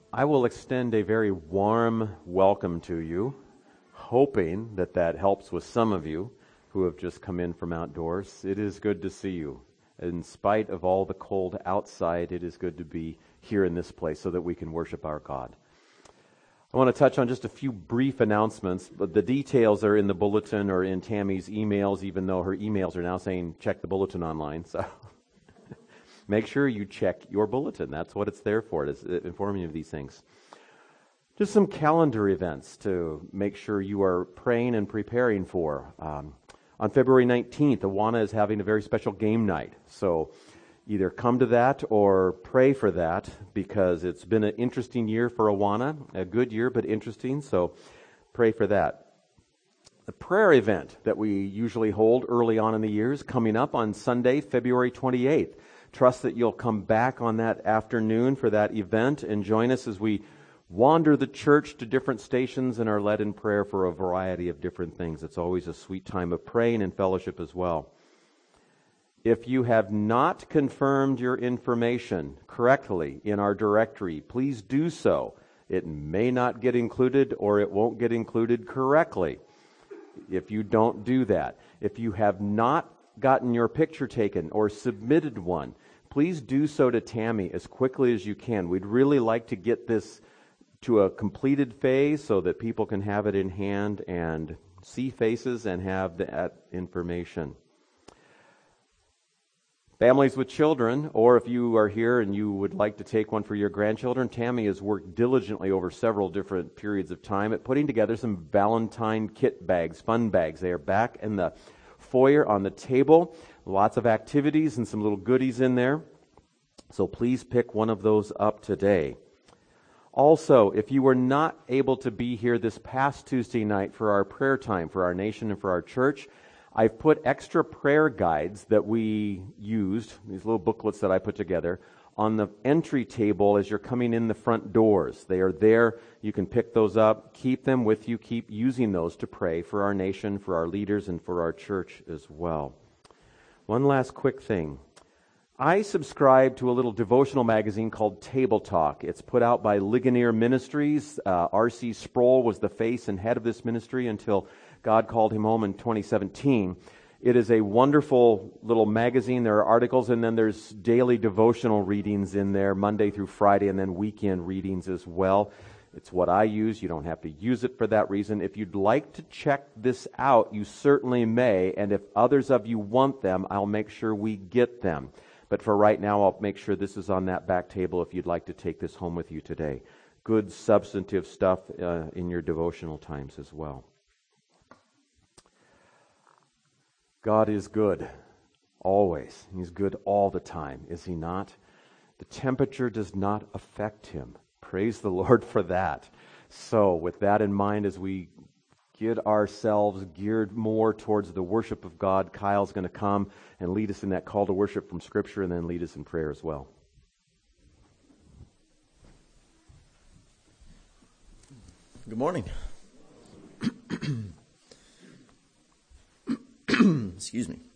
I will extend a very warm welcome to you, hoping that that helps with some of you who have just come in from outdoors. It is good to see you. In spite of all the cold outside, it is good to be here in this place so that we can worship our God. I want to touch on just a few brief announcements, but the details are in the bulletin or in Tammy's emails, even though her emails are now saying check the bulletin online. So make sure you check your bulletin. That's what it's there for. It's informing you of these things. Just some calendar events to make sure you are praying and preparing for. On February 19th, Awana is having a very special game night. So either come to that or pray for that, because it's been an interesting year for Awana. A good year, but interesting. So pray for that. The prayer event that we usually hold early on in the year is coming up on Sunday, February 28th. Trust that you'll come back on that afternoon for that event and join us as we wander the church to different stations and are led in prayer for a variety of different things. It's always a sweet time of praying and fellowship as well. If you have not confirmed your information correctly in our directory, please do so. It may not get included or it won't get included correctly if you don't do that. If you have not gotten your picture taken or submitted one, please do so to Tammy as quickly as you can. We'd really like to get this to a completed phase so that people can have it in hand and see faces and have that information. Families with children, or if you are here and you would like to take one for your grandchildren, Tammy has worked diligently over several different periods of time at putting together some Valentine kit bags, fun bags. They are back in the foyer on the table. Lots of activities and some little goodies in there. So please pick one of those up today. Also, if you were not able to be here this past Tuesday night for our prayer time for our nation and for our church, I've put extra prayer guides that we used, these little booklets that I put together, on the entry table as you're coming in the front doors. They are there. You can pick those up, keep them with you, keep using those to pray for our nation, for our leaders, and for our church as well. One last quick thing. I subscribe to a little devotional magazine called Table Talk. It's put out by Ligonier Ministries. R.C. Sproul was the face and head of this ministry until God called him home in 2017. It is a wonderful little magazine. There are articles, and then there's daily devotional readings in there, Monday through Friday, and then weekend readings as well. It's what I use. You don't have to use it for that reason. If you'd like to check this out, you certainly may, and if others of you want them, I'll make sure we get them. But for right now, I'll make sure this is on that back table if you'd like to take this home with you today. Good substantive stuff in your devotional times as well. God is good, always. He's good all the time, is He not? The temperature does not affect Him. Praise the Lord for that. So with that in mind, as we get ourselves geared more towards the worship of God, Kyle's going to come and lead us in that call to worship from Scripture and then lead us in prayer as well. Good morning. Excuse me.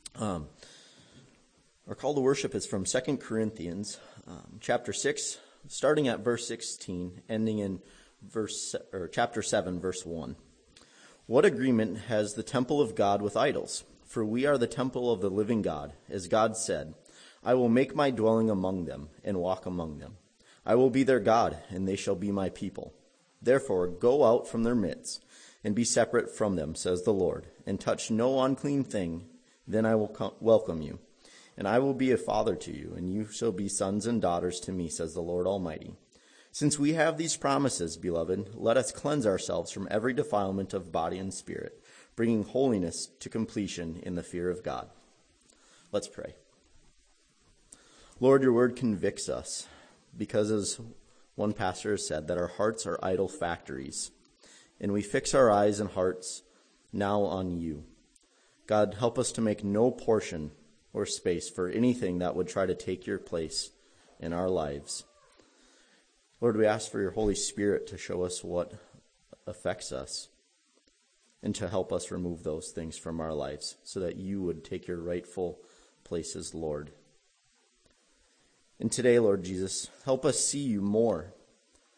Our call to worship is from 2 Corinthians chapter 6, starting at verse 16, ending in chapter 7, verse 1. What agreement has the temple of God with idols? For we are the temple of the living God. As God said, I will make my dwelling among them and walk among them. I will be their God, and they shall be my people. Therefore, go out from their midst and be separate from them, says the Lord, and touch no unclean thing. Then I will welcome you, and I will be a father to you, and you shall be sons and daughters to me, says the Lord Almighty. Since we have these promises, beloved, let us cleanse ourselves from every defilement of body and spirit, bringing holiness to completion in the fear of God. Let's pray. Lord, your word convicts us, because as one pastor has said, that our hearts are idol factories, and we fix our eyes and hearts now on you. God, help us to make no portion or space for anything that would try to take your place in our lives. Lord, we ask for your Holy Spirit to show us what affects us and to help us remove those things from our lives so that you would take your rightful place as Lord. And today, Lord Jesus, help us see you more.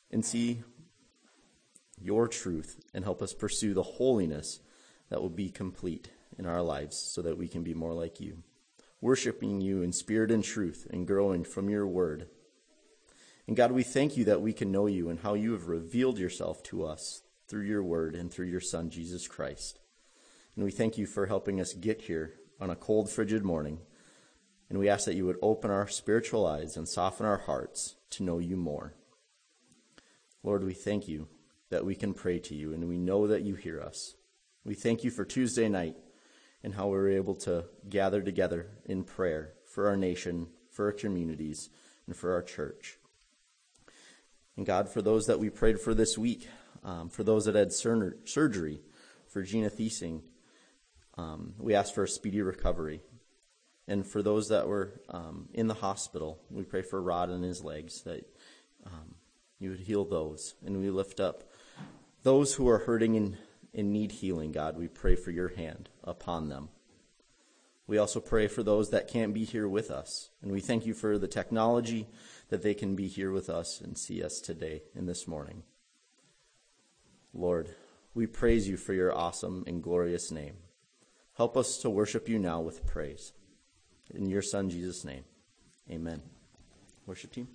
and see your truth, and help us pursue the holiness that will be complete in our lives so that we can be more like you, worshiping you in spirit and truth and growing from your word. And God, we thank you that we can know you and how you have revealed yourself to us through your word and through your Son, Jesus Christ. And we thank you for helping us get here on a cold, frigid morning. And we ask that you would open our spiritual eyes and soften our hearts to know you more. Lord, we thank you that we can pray to you, and we know that you hear us. We thank you for Tuesday night and how we were able to gather together in prayer for our nation, for our communities, and for our church. And God, for those that we prayed for this week, for those that had surgery, for Gina Thiesing, we asked for a speedy recovery. And for those that were in the hospital, we pray for Rod and his legs, that you would heal those. And we lift up those who are hurting and need healing, God. We pray for your hand upon them. We also pray for those that can't be here with us. And we thank you for the technology that they can be here with us and see us today and this morning. Lord, we praise you for your awesome and glorious name. Help us to worship you now with praise. In your Son, Jesus' name, amen. Worship team.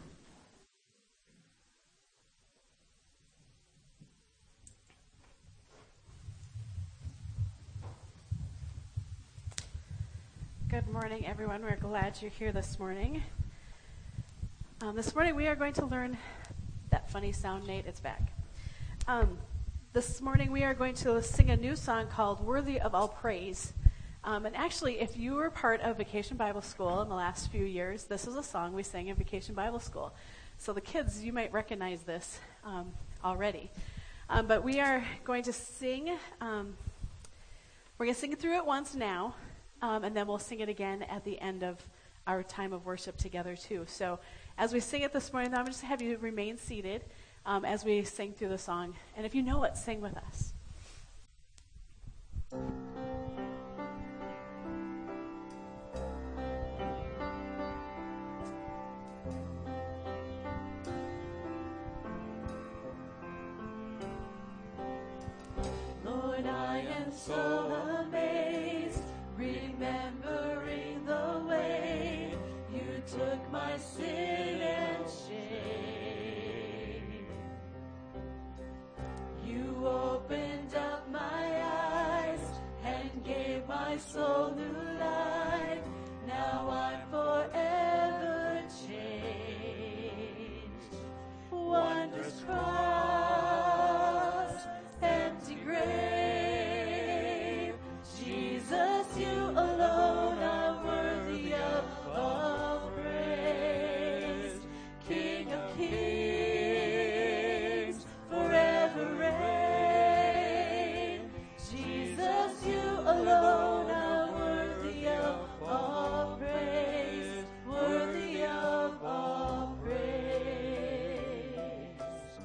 Good morning, everyone. We're glad you're here this morning. This morning we are going to learn that funny sound, Nate. It's back. This morning we are going to sing a new song called Worthy of All Praise. And actually, if you were part of Vacation Bible School in the last few years, this is a song we sang in Vacation Bible School. So the kids, you might recognize this already. But we are going to sing. We're going to sing it through it once now. And then we'll sing it again at the end of our time of worship together, too. So as we sing it this morning, I'm just going to have you remain seated as we sing through the song. And if you know it, sing with us. Lord, I am so amazed, remembering the way you took my sin and shame. You opened up my eyes and gave my soul new life. Now I'm forever changed. Wondrous cross, empty grave, Jesus, you alone are worthy of all praise. King of kings, forever reign. Jesus, you alone are worthy of all praise. Worthy of all praise.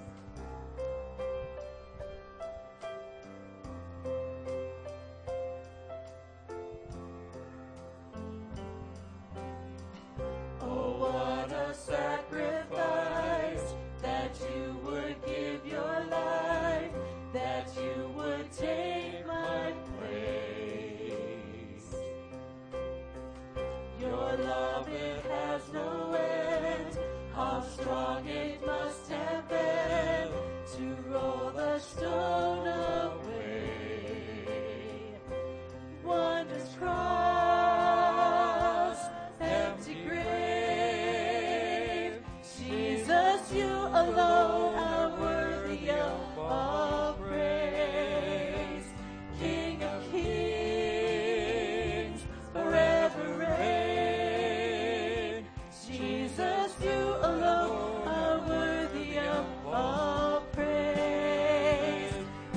Oh, what a sacrifice, that you would give your life, that you would take my place. Your love, it has no end. How strong it must have been to roll the stone away. Wondrous cross, empty grave, Jesus, you alone are worthy of all praise. King of kings, forever reign. Jesus, you alone are worthy of all praise.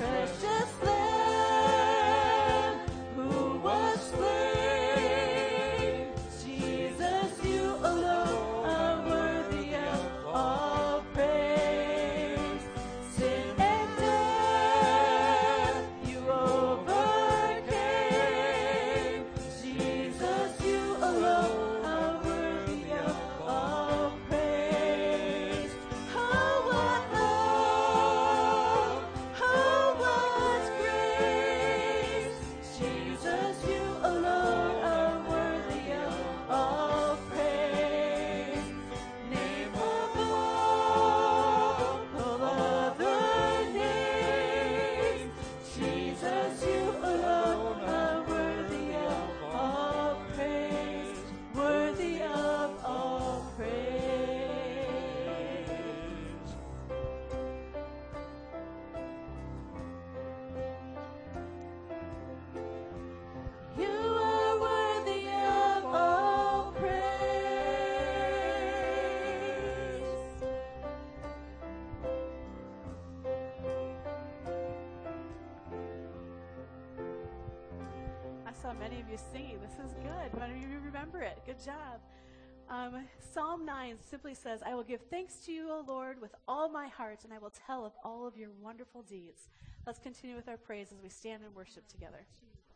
saw many of you singing. This is good. Many of you remember it. Good job. Psalm 9 simply says, I will give thanks to you, O Lord, with all my heart, and I will tell of all of your wonderful deeds. Let's continue with our praise as we stand and worship together.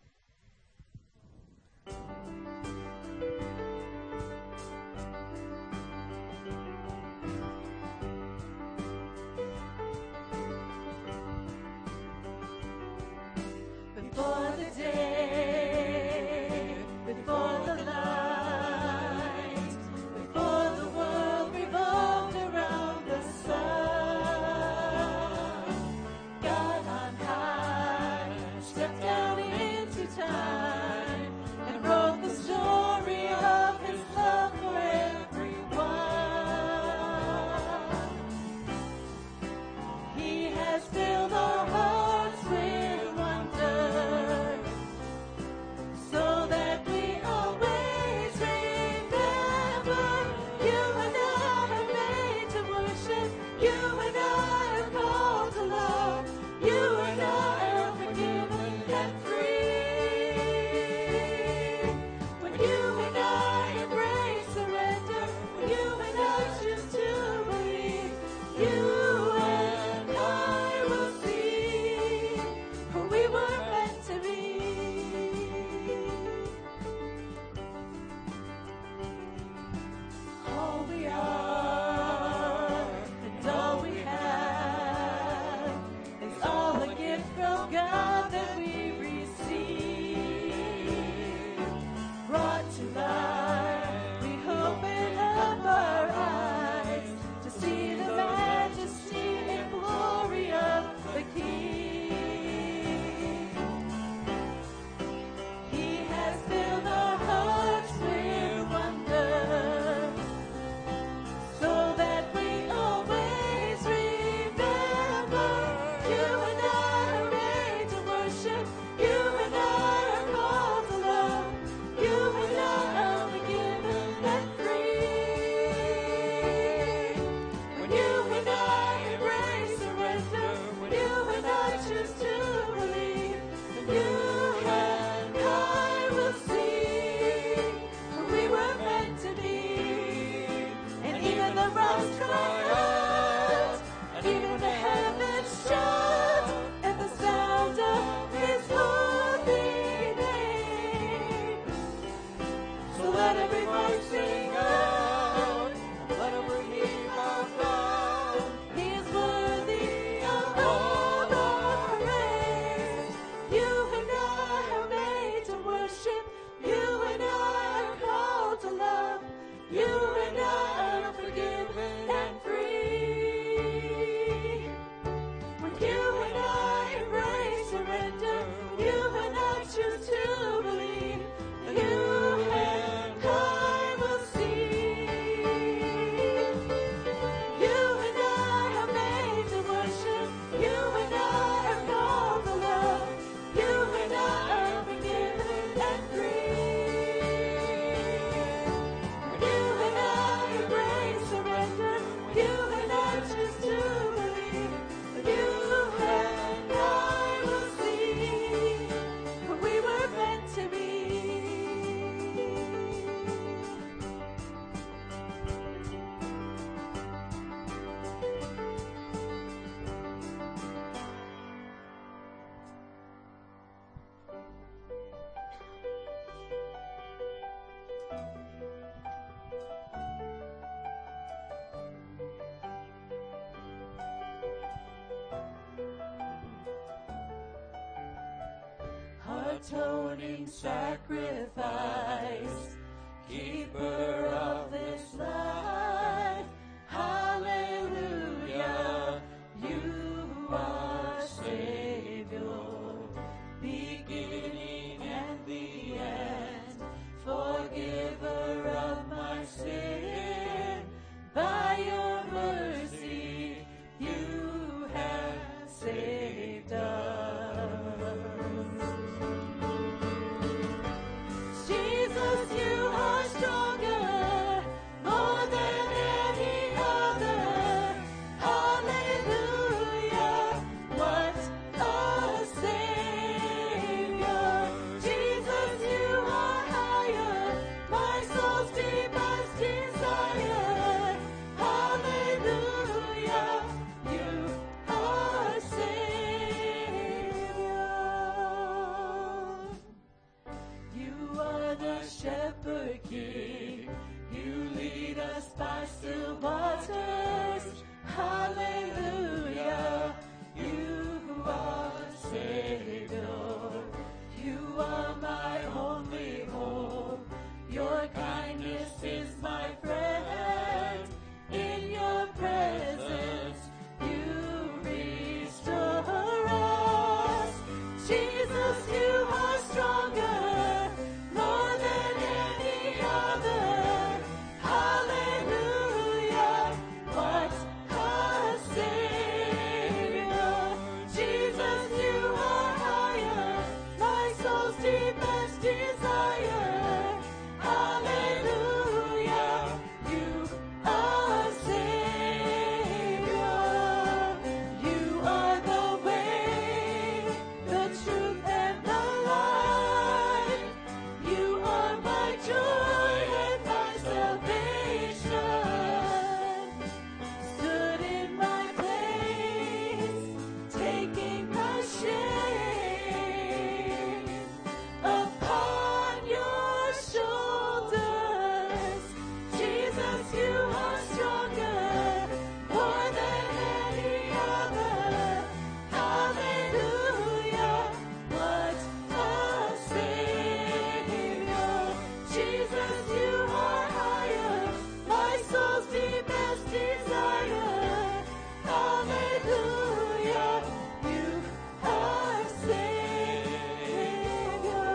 Before the day, before the light, before the world revolved around the sun, God on high stepped down into time and wrote the story of his love for everyone. He has filled our hearts with wonder, so that we always remember you and I are made to worship, you and I are called to love, you and I are forgiven and free. When you and I embrace surrender, when you and I choose to believe, you and I will see who we were meant to be. All we are and all we have is all a gift from God that we receive. Brought to life, we open up our eyes to see the majesty and glory of the King. He has filled our hearts with wonder, so that we always remember you and I are made to worship, you and I are called to love, you and I are forgiven and free. When you and I embrace surrender, when you and I choose to believe, you and I will see who we were meant to be. And even the rocks cry out, and even the heavens shout at the sound of his holy name. So let every voice sing out, and let every knee bow down. He is worthy of all our praise. You and I are made to worship, you and I are called to love, you and I are forgiven and free. When you and I embrace surrender, you and I choose to believe, you and I will see. You and I are made to worship, you and I are called to love, you and I are forgiven and free. When you and I embrace surrender, you and I choose to believe, you and I will see who we were meant to be. Atoning sacrifice, keeper of this life, hallelujah, you are Savior, beginning and the end, forgiver of my sin. By your mercy, you have saved us. Jesus, you the King. You lead us by still waters. Hallelujah. You are Savior. You are my only hope. Your kindness is my friend. In your presence, you restore us. Jesus, you are stronger, more than any other. Hallelujah, what a Savior. Jesus, you are higher, my soul's deepest desire. Hallelujah, you are Savior. You are the way, the truth, and the life. You are my joy and my salvation. Stood in my place, taking my shame upon your shoulders. Jesus, you are stronger, more than any other. Hallelujah, what a Savior. Jesus, you are higher, my soul's deepest desire. Hallelujah, you are Savior.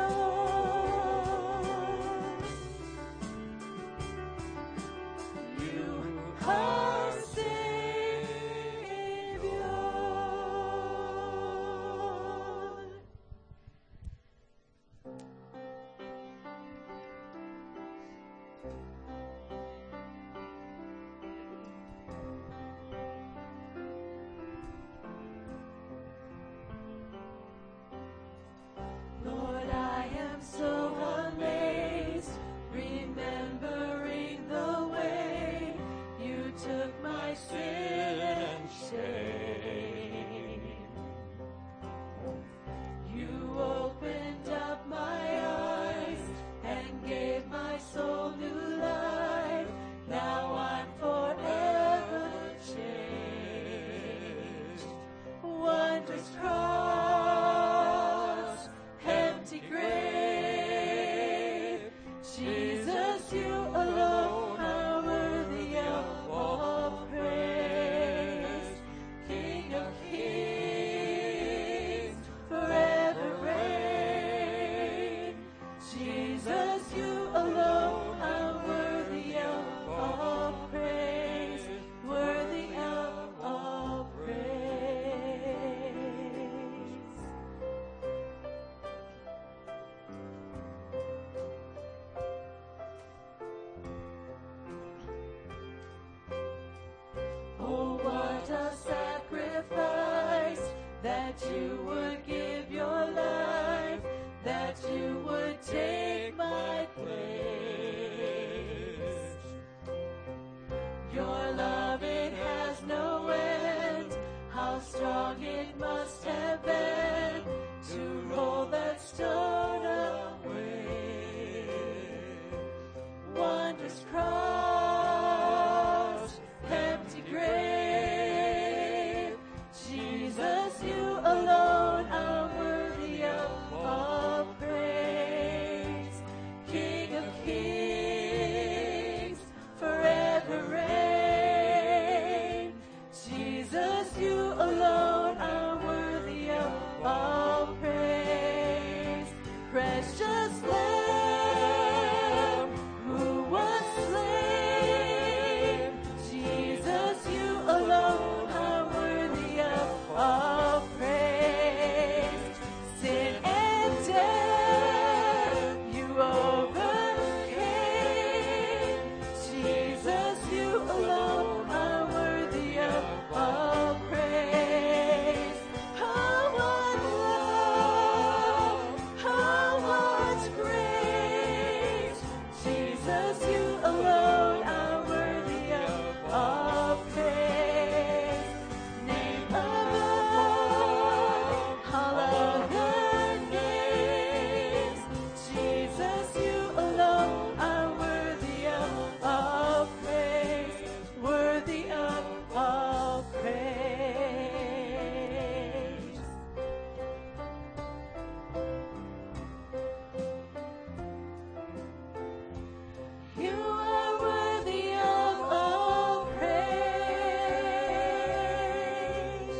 You are Savior. Lord, I am so amazed, remembering the way you took my sin and shame. You opened up my eyes and gave my soul new life. Now I'm forever changed. Wondrous cross, empty grave. Jesus, you alone are worthy of all praise. King of kings, forever reign. Jesus, you alone are worthy of all praise. Worthy of all praise. Oh, what a sacrifice, that you would give your life, that you would take my place. Your love, it has no end. How strong it must have been to roll that stone away. Wondrous cross, empty grave. Jesus, you alone are worthy of all praise. King of kings, forever reign. Jesus, you alone are worthy of all praise. Precious Lamb, who was slain. Jesus, you alone are worthy of all praise. Sin and death, you overcame. Jesus, you alone are worthy of all praise. How what love, how much grace. Jesus, you alone are worthy of all praise. Name above all other names. Jesus, you alone are You are worthy of all praise.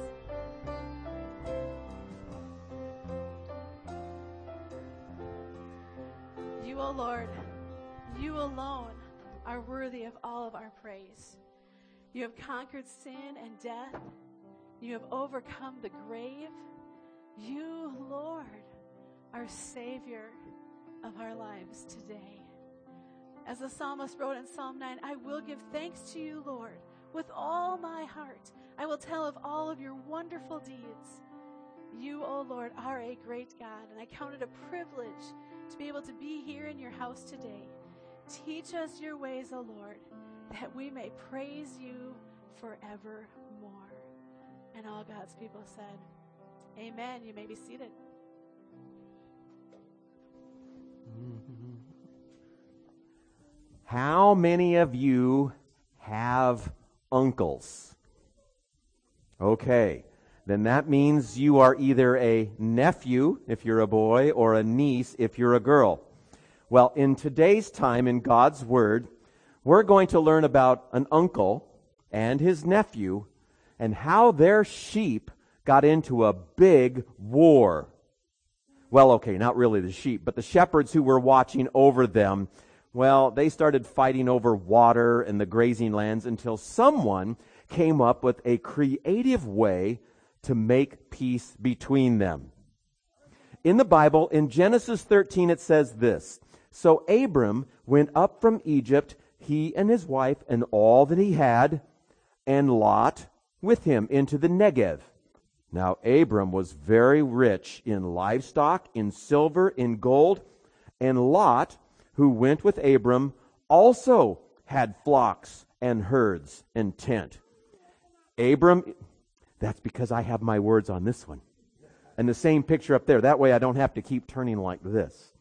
You, O Lord, you alone are worthy of all of our praise. You have conquered sin and death. You have overcome the grave. You, Lord, are Savior of our lives today. As the psalmist wrote in Psalm 9, I will give thanks to you, Lord, with all my heart. I will tell of all of your wonderful deeds. You, O Lord, are a great God, and I count it a privilege to be able to be here in your house today. Teach us your ways, O Lord, that we may praise you forevermore. And all God's people said, amen. You may be seated. How many of you have uncles? Okay, then that means you are either a nephew if you're a boy or a niece if you're a girl. Well, in today's time in God's Word, we're going to learn about an uncle and his nephew and how their sheep got into a big war. Well, okay, not really the sheep, but the shepherds who were watching over them. Well, they started fighting over water and the grazing lands until someone came up with a creative way to make peace between them. In the Bible, in Genesis 13, it says this, So Abram went up from Egypt, he and his wife and all that he had, and Lot with him into the Negev. Now Abram was very rich in livestock, in silver, in gold, and Lot, who went with Abram, also had flocks and herds and tent. Abram, that's because I have my words on this one. And the same picture up there. That way I don't have to keep turning like this.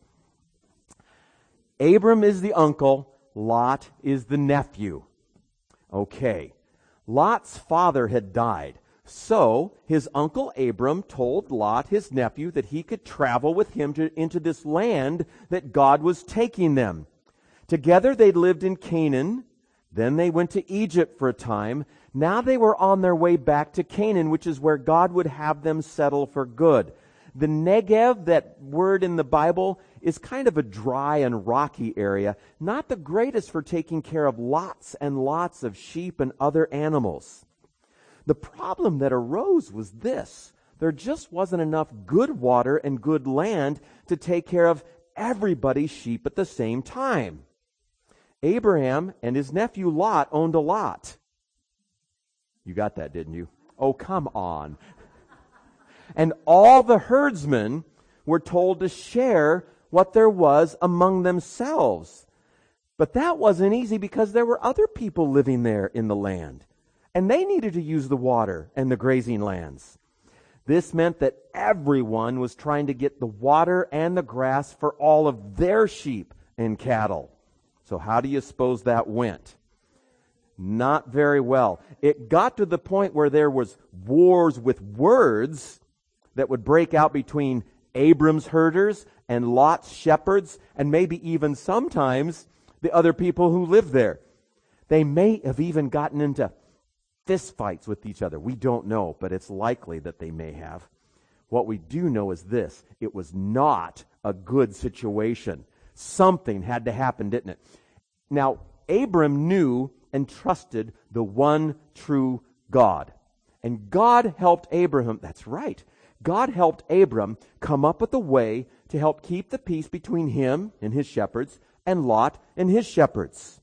Abram is the uncle, Lot is the nephew. Okay. Lot's father had died. So his uncle Abram told Lot, his nephew, that he could travel with him into this land that God was taking them. Together they lived in Canaan. Then they went to Egypt for a time. Now they were on their way back to Canaan, which is where God would have them settle for good. The Negev, that word in the Bible, is kind of a dry and rocky area, not the greatest for taking care of lots and lots of sheep and other animals. The problem that arose was this. There just wasn't enough good water and good land to take care of everybody's sheep at the same time. Abraham and his nephew Lot owned a lot. You got that, didn't you? Oh, come on. And all the herdsmen were told to share what there was among themselves. But that wasn't easy because there were other people living there in the land. And they needed to use the water and the grazing lands. This meant that everyone was trying to get the water and the grass for all of their sheep and cattle. So how do you suppose that went? Not very well. It got to the point where there was wars with words that would break out between Abram's herders and Lot's shepherds, and maybe even sometimes the other people who lived there. They may have even gotten into fist fights with each other. We don't know, but it's likely that they may have. What we do know is this: it was not a good situation. Something had to happen, didn't it? Now, Abram knew and trusted the one true God. And God helped Abraham, that's right, God helped Abram come up with a way to help keep the peace between him and his shepherds and Lot and his shepherds.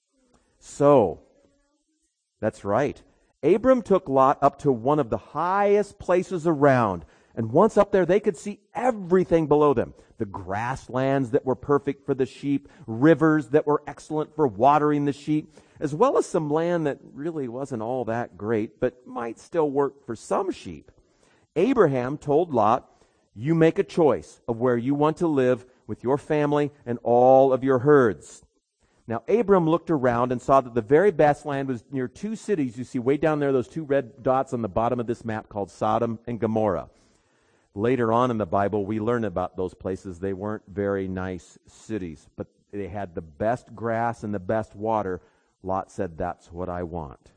So, that's right. Abram took Lot up to one of the highest places around. And once up there, they could see everything below them. The grasslands that were perfect for the sheep, rivers that were excellent for watering the sheep, as well as some land that really wasn't all that great, but might still work for some sheep. Abraham told Lot, you make a choice of where you want to live with your family and all of your herds. Now, Abram looked around and saw that the very best land was near two cities. You see way down there, those two red dots on the bottom of this map called Sodom and Gomorrah. Later on in the Bible, we learn about those places. They weren't very nice cities, but they had the best grass and the best water. Lot said, that's what I want.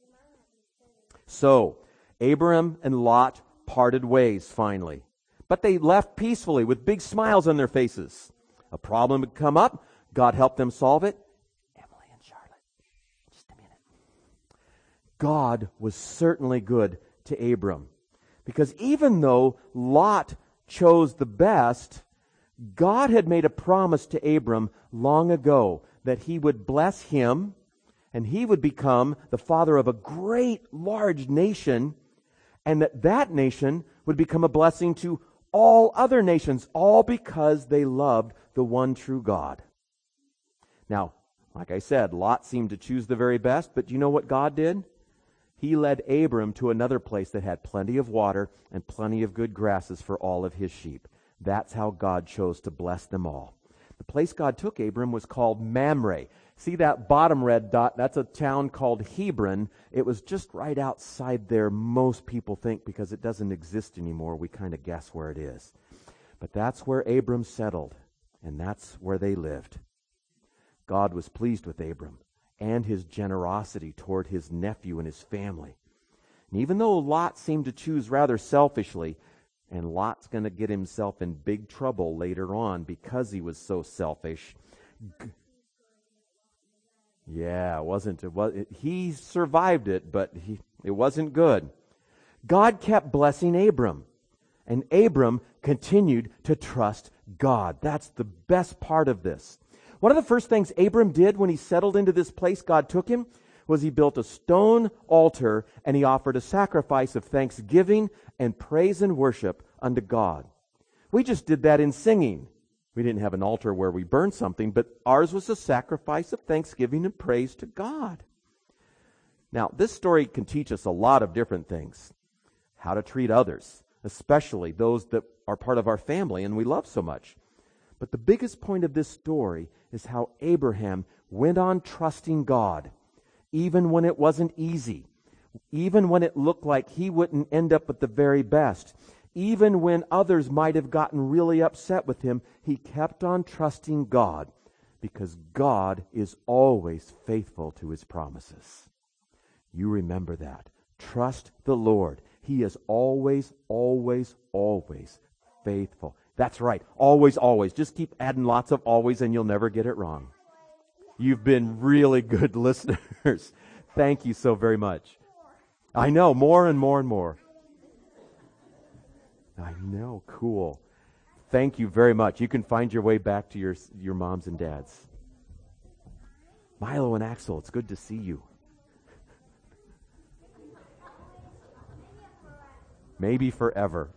So, Abram and Lot parted ways finally. But they left peacefully with big smiles on their faces. A problem had come up. God helped them solve it. Emily and Charlotte, just a minute. God was certainly good to Abram. Because even though Lot chose the best, God had made a promise to Abram long ago that he would bless him and he would become the father of a great, large nation, and that nation would become a blessing to all other nations, all because they loved the one true God. Now, like I said, Lot seemed to choose the very best, but do you know what God did? He led Abram to another place that had plenty of water and plenty of good grasses for all of his sheep. That's how God chose to bless them all. The place God took Abram was called Mamre. See that bottom red dot? That's a town called Hebron. It was just right outside there, most people think, because it doesn't exist anymore. We kind of guess where it is. But that's where Abram settled, and that's where they lived. God was pleased with Abram and his generosity toward his nephew and his family. And even though Lot seemed to choose rather selfishly, and Lot's going to get himself in big trouble later on because he was so selfish. Yeah, he survived it, but it wasn't good. God kept blessing Abram, and Abram continued to trust God. That's the best part of this. One of the first things Abram did when he settled into this place God took him was he built a stone altar and he offered a sacrifice of thanksgiving and praise and worship unto God. We just did that in singing. We didn't have an altar where we burned something, but ours was a sacrifice of thanksgiving and praise to God. Now, this story can teach us a lot of different things. How to treat others, especially those that are part of our family and we love so much. But the biggest point of this story is how Abraham went on trusting God, even when it wasn't easy, even when it looked like he wouldn't end up with the very best, even when others might have gotten really upset with him, he kept on trusting God because God is always faithful to his promises. You remember that. Trust the Lord. He is always, always, always faithful. That's right. Always, always. Just keep adding lots of always and you'll never get it wrong. You've been really good listeners. Thank you so very much. I know, more and more and more. I know, cool. Thank you very much. You can find your way back to your moms and dads. Milo and Axel, it's good to see you. Maybe forever.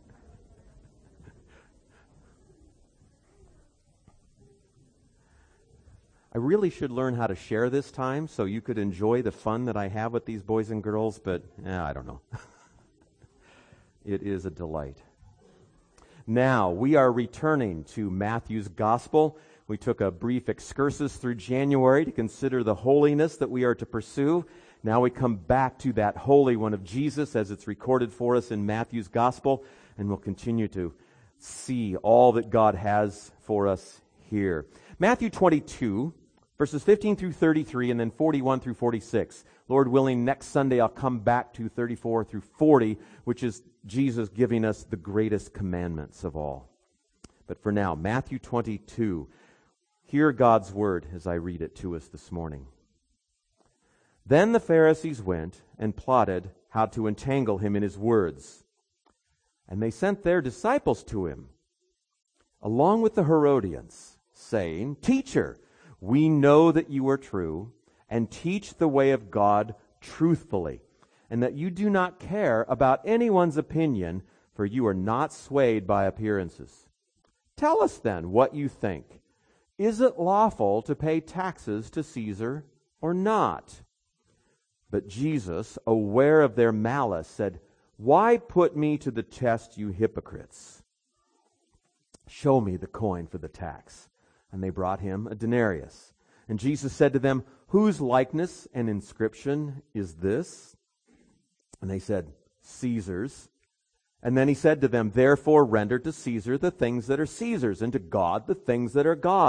I really should learn how to share this time so you could enjoy the fun that I have with these boys and girls, but I don't know. It is a delight. Now, we are returning to Matthew's Gospel. We took a brief excursus through January to consider the holiness that we are to pursue. Now we come back to that Holy One of Jesus as it's recorded for us in Matthew's Gospel, and we'll continue to see all that God has for us here. Matthew 22, verses 15 through 33, and then 41 through 46. Lord willing, next Sunday I'll come back to 34 through 40, which is Jesus giving us the greatest commandments of all. But for now, Matthew 22. Hear God's word as I read it to us this morning. Then the Pharisees went and plotted how to entangle him in his words. And they sent their disciples to him, along with the Herodians, saying, Teacher, we know that you are true, and teach the way of God truthfully, and that you do not care about anyone's opinion, for you are not swayed by appearances. Tell us then what you think. Is it lawful to pay taxes to Caesar or not? But Jesus, aware of their malice, said, Why put me to the test, you hypocrites? Show me the coin for the tax. And they brought him a denarius. And Jesus said to them, Whose likeness and inscription is this? And they said, Caesar's. And then he said to them, Therefore render to Caesar the things that are Caesar's, and to God the things that are God's.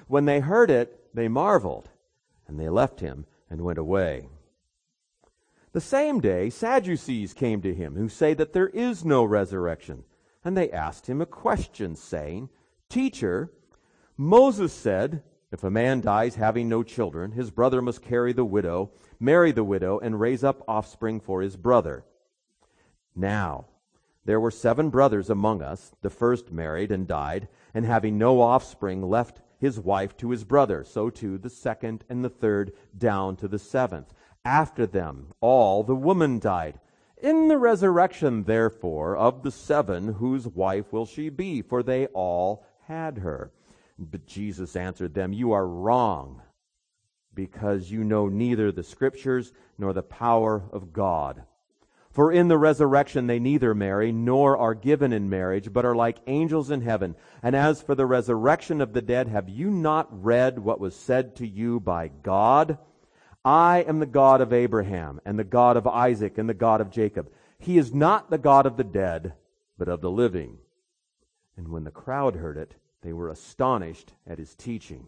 When they heard it, they marveled, and they left him and went away. The same day, Sadducees came to him, who say that there is no resurrection. And they asked him a question, saying, Teacher, Moses said, if a man dies having no children, his brother must marry the widow, and raise up offspring for his brother. Now, there were 7 brothers among us. The first married and died, and having no offspring, left his wife to his brother. So too the second and the third, down to the 7th. After them, all the woman died. In the resurrection, therefore, of the 7, whose wife will she be? For they all had her. But Jesus answered them, You are wrong, because you know neither the Scriptures nor the power of God. For in the resurrection they neither marry nor are given in marriage, but are like angels in heaven. And as for the resurrection of the dead, have you not read what was said to you by God? I am the God of Abraham, and the God of Isaac, and the God of Jacob. He is not the God of the dead, but of the living. And when the crowd heard it, they were astonished at his teaching.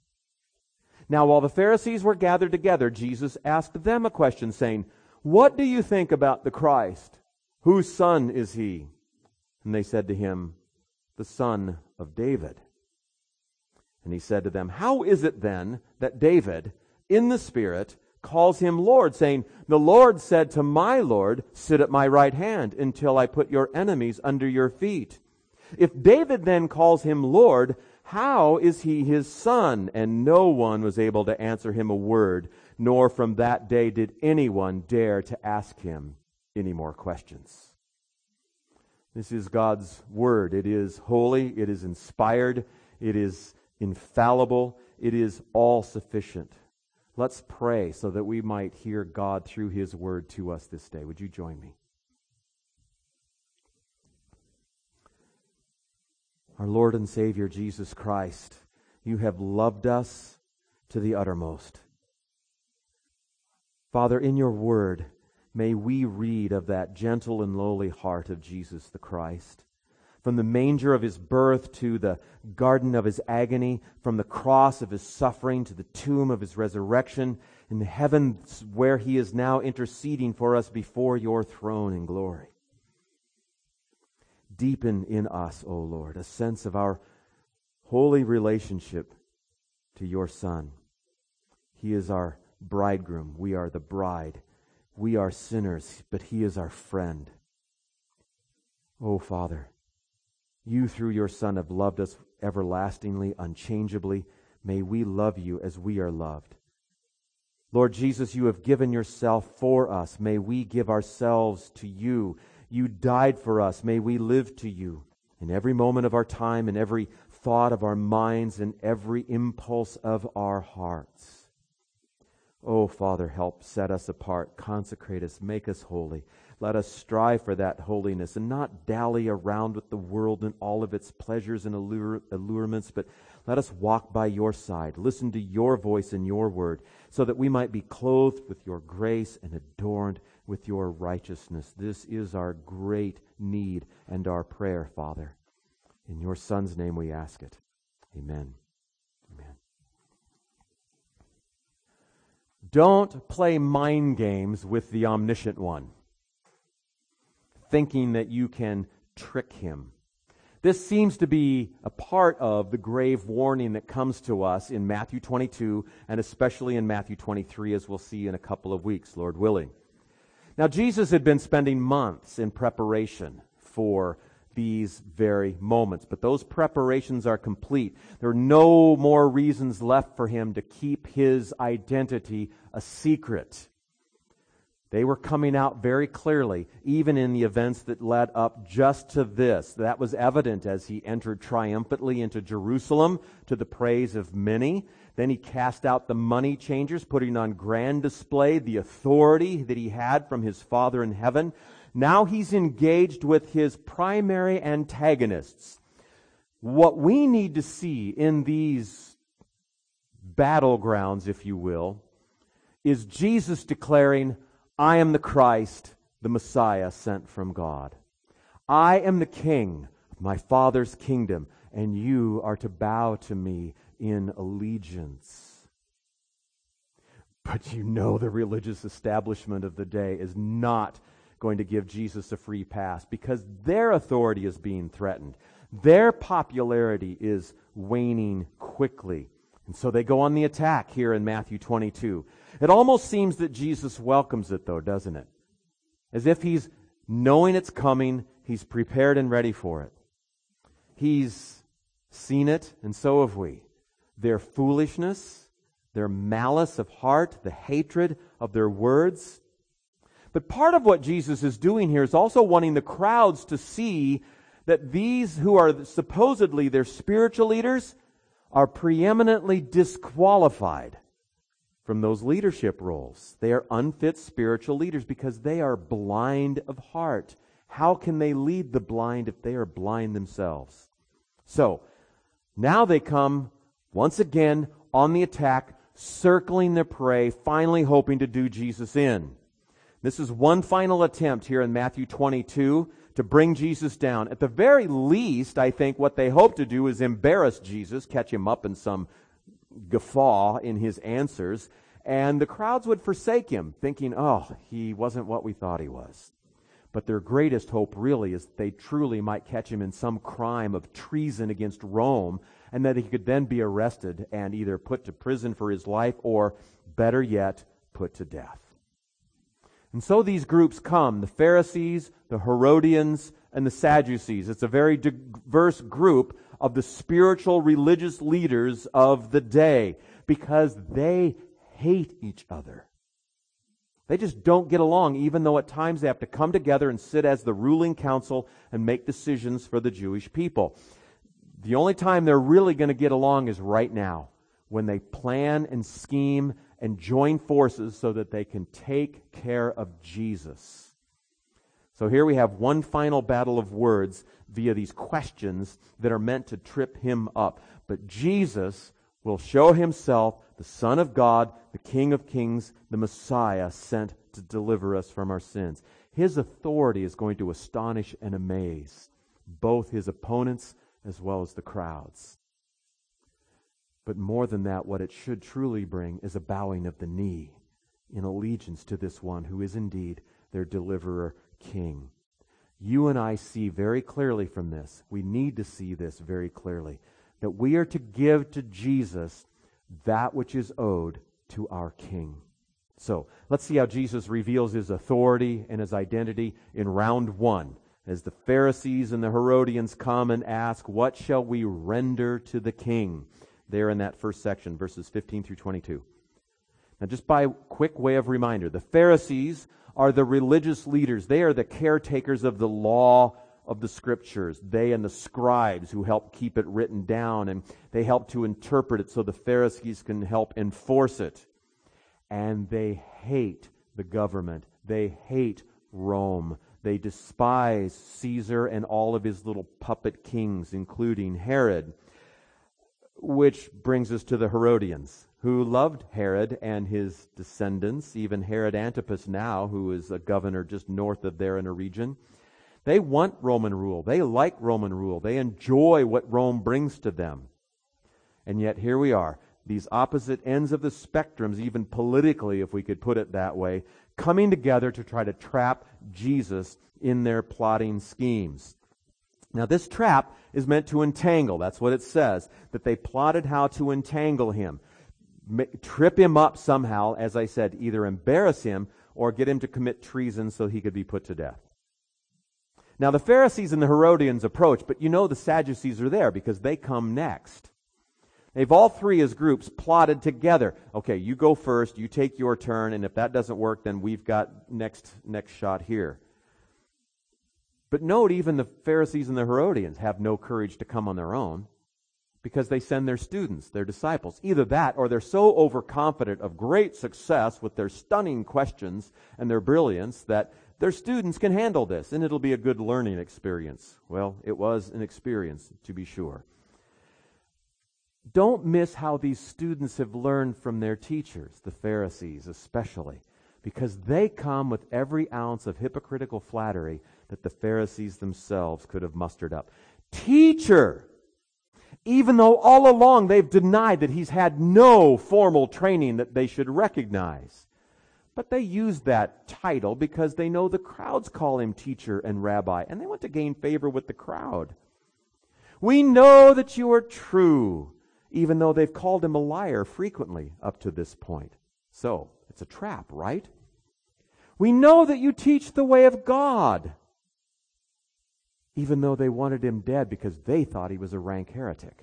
Now while the Pharisees were gathered together, Jesus asked them a question, saying, What do you think about the Christ? Whose son is he? And they said to him, The son of David. And he said to them, How is it then that David, in the Spirit, calls him Lord, saying, The Lord said to my Lord, Sit at my right hand until I put your enemies under your feet. If David then calls him Lord, how is he his son? And no one was able to answer him a word, nor from that day did anyone dare to ask him any more questions. This is God's word. It is holy, it is inspired, it is infallible, it is all sufficient. Let's pray so that we might hear God through his word to us this day. Would you join me? Our Lord and Savior, Jesus Christ, you have loved us to the uttermost. Father, in your word, may we read of that gentle and lowly heart of Jesus the Christ. From the manger of his birth to the garden of his agony, from the cross of his suffering to the tomb of his resurrection, in the heavens where he is now interceding for us before your throne in glory. Deepen in us, O Lord, a sense of our holy relationship to your Son. He is our bridegroom. We are the bride. We are sinners, but he is our friend. O Father, you through your Son have loved us everlastingly, unchangeably. May we love you as we are loved. Lord Jesus, you have given yourself for us. May we give ourselves to you. You died for us. May we live to you in every moment of our time, in every thought of our minds, in every impulse of our hearts. Oh, Father, help set us apart, consecrate us, make us holy. Let us strive for that holiness and not dally around with the world and all of its pleasures and allurements, but let us walk by your side, listen to your voice and your word, so that we might be clothed with your grace and adorned with your righteousness. This is our great need and our prayer, Father. In your Son's name we ask it. Amen. Amen. Don't play mind games with the omniscient one, thinking that you can trick him. This seems to be a part of the grave warning that comes to us in Matthew 22 and especially in Matthew 23, as we'll see in a couple of weeks, Lord willing. Now, Jesus had been spending months in preparation for these very moments, but those preparations are complete. There are no more reasons left for him to keep his identity a secret. They were coming out very clearly, even in the events that led up just to this. That was evident as he entered triumphantly into Jerusalem to the praise of many. Then he cast out the money changers, putting on grand display the authority that he had from his Father in heaven. Now he's engaged with his primary antagonists. What we need to see in these battlegrounds, if you will, is Jesus declaring, I am the Christ, the Messiah sent from God. I am the King of my Father's kingdom, and you are to bow to me in allegiance. But you know the religious establishment of the day is not going to give Jesus a free pass because their authority is being threatened. Their popularity is waning quickly. And so they go on the attack here in Matthew 22. It almost seems that Jesus welcomes it, though, doesn't it? As if he's knowing it's coming, he's prepared and ready for it. He's seen it, and so have we. Their foolishness, their malice of heart, the hatred of their words. But part of what Jesus is doing here is also wanting the crowds to see that these who are supposedly their spiritual leaders are preeminently disqualified from those leadership roles. They are unfit spiritual leaders because they are blind of heart. How can they lead the blind if they are blind themselves? So, now they come once again on the attack, circling their prey, finally hoping to do Jesus in. This is one final attempt here in Matthew 22 to bring Jesus down. At the very least, I think what they hope to do is embarrass Jesus, catch him up in some guffaw in his answers, and the crowds would forsake him, thinking, oh, he wasn't what we thought he was. But their greatest hope really is that they truly might catch him in some crime of treason against Rome, and that he could then be arrested and either put to prison for his life or, better yet, put to death. And so these groups come, the Pharisees, the Herodians, and the Sadducees. It's a very diverse group of the spiritual religious leaders of the day because they hate each other. They just don't get along, even though at times they have to come together and sit as the ruling council and make decisions for the Jewish people. The only time they're really going to get along is right now, when they plan and scheme and join forces so that they can take care of Jesus. So here we have one final battle of words via these questions that are meant to trip him up. But Jesus will show himself the Son of God, the King of Kings, the Messiah sent to deliver us from our sins. His authority is going to astonish and amaze both his opponents as well as the crowds. But more than that, what it should truly bring is a bowing of the knee in allegiance to this one who is indeed their deliverer, King. You and I see very clearly from this, we need to see this very clearly, that we are to give to Jesus that which is owed to our King. So, let's see how Jesus reveals his authority and his identity in round one, as the Pharisees and the Herodians come and ask, what shall we render to the King? There in that first section, verses 15 through 22. Now, just by quick way of reminder, the Pharisees are the religious leaders. They are the caretakers of the law of the Scriptures. They and the scribes who help keep it written down, and they help to interpret it so the Pharisees can help enforce it. And they hate the government. They hate Rome. They despise Caesar and all of his little puppet kings, including Herod. Which brings us to the Herodians, who loved Herod and his descendants, even Herod Antipas now, who is a governor just north of there in a region. They want Roman rule. They like Roman rule. They enjoy what Rome brings to them. And yet here we are, these opposite ends of the spectrums, even politically, if we could put it that way, coming together to try to trap Jesus in their plotting schemes. Now, this trap is meant to entangle. That's what it says, that they plotted how to entangle him, trip him up somehow, as I said, either embarrass him or get him to commit treason so he could be put to death. Now, the Pharisees and the Herodians approach, but you know the Sadducees are there because they come next. They've all three as groups plotted together. Okay, you go first, you take your turn, and if that doesn't work, then we've got next shot here. But note, even the Pharisees and the Herodians have no courage to come on their own because they send their students, their disciples. Either that or they're so overconfident of great success with their stunning questions and their brilliance that their students can handle this and it'll be a good learning experience. Well, it was an experience, to be sure. Don't miss how these students have learned from their teachers, the Pharisees especially, because they come with every ounce of hypocritical flattery that the Pharisees themselves could have mustered up. Teacher, even though all along they've denied that he's had no formal training that they should recognize. But they use that title because they know the crowds call him teacher and rabbi, and they want to gain favor with the crowd. We know that you are true, even though they've called him a liar frequently up to this point. So, it's a trap, right? We know that you teach the way of God, even though they wanted him dead because they thought he was a rank heretic.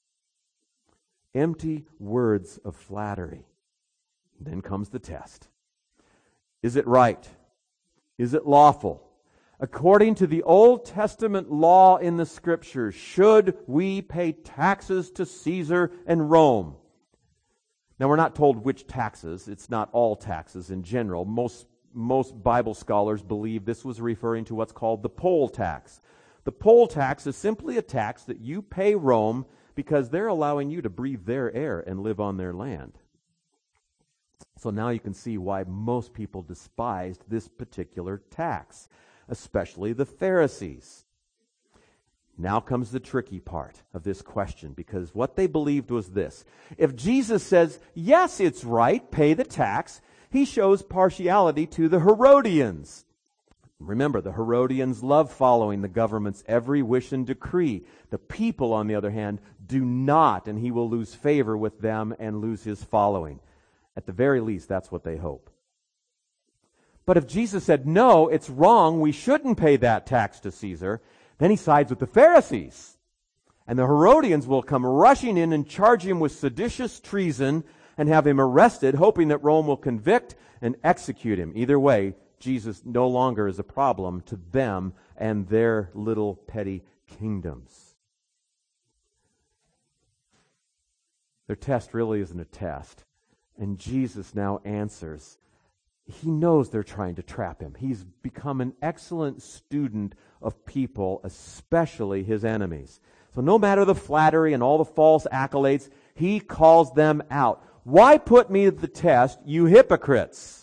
Empty words of flattery. Then comes the test. Is it right? Is it lawful? According to the Old Testament law in the Scriptures, should we pay taxes to Caesar and Rome? Now, we're not told which taxes. It's not all taxes in general. Most Bible scholars believe this was referring to what's called the poll tax. The poll tax is simply a tax that you pay Rome because they're allowing you to breathe their air and live on their land. So now you can see why most people despised this particular tax, especially the Pharisees. Now comes the tricky part of this question, because what they believed was this. If Jesus says, yes, it's right, pay the tax, he shows partiality to the Herodians. Remember, the Herodians love following the government's every wish and decree. The people, on the other hand, do not, and he will lose favor with them and lose his following. At the very least, that's what they hope. But if Jesus said, no, it's wrong, we shouldn't pay that tax to Caesar, then he sides with the Pharisees. And the Herodians will come rushing in and charge him with seditious treason and have him arrested, hoping that Rome will convict and execute him. Either way, Jesus no longer is a problem to them and their little petty kingdoms. Their test really isn't a test. And Jesus now answers. He knows they're trying to trap him. He's become an excellent student of people, especially his enemies. So no matter the flattery and all the false accolades, he calls them out. Why put me to the test, you hypocrites?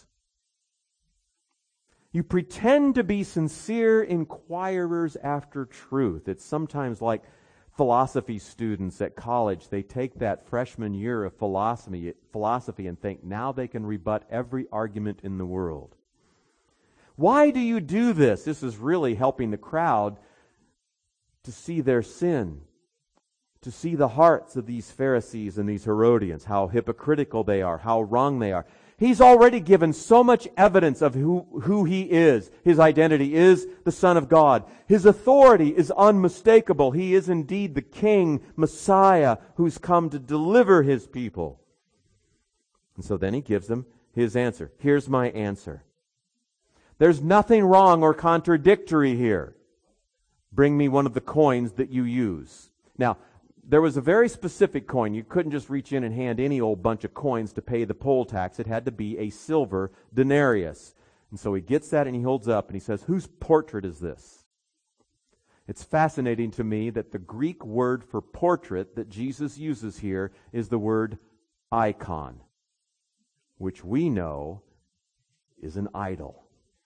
You pretend to be sincere inquirers after truth. It's sometimes like philosophy students at college. They take that freshman year of philosophy and think now they can rebut every argument in the world. Why do you do this? This is really helping the crowd to see their sin, to see the hearts of these Pharisees and these Herodians, how hypocritical they are, how wrong they are. He's already given so much evidence of who he is. His identity is the Son of God. His authority is unmistakable. He is indeed the King, Messiah, who's come to deliver his people. And so then he gives them his answer. Here's my answer. There's nothing wrong or contradictory here. Bring me one of the coins that you use. Now, there was a very specific coin. You couldn't just reach in and hand any old bunch of coins to pay the poll tax. It had to be a silver denarius. And so he gets that and he holds up and he says, whose portrait is this? It's fascinating to me that the Greek word for portrait that Jesus uses here is the word icon, which we know is an idol.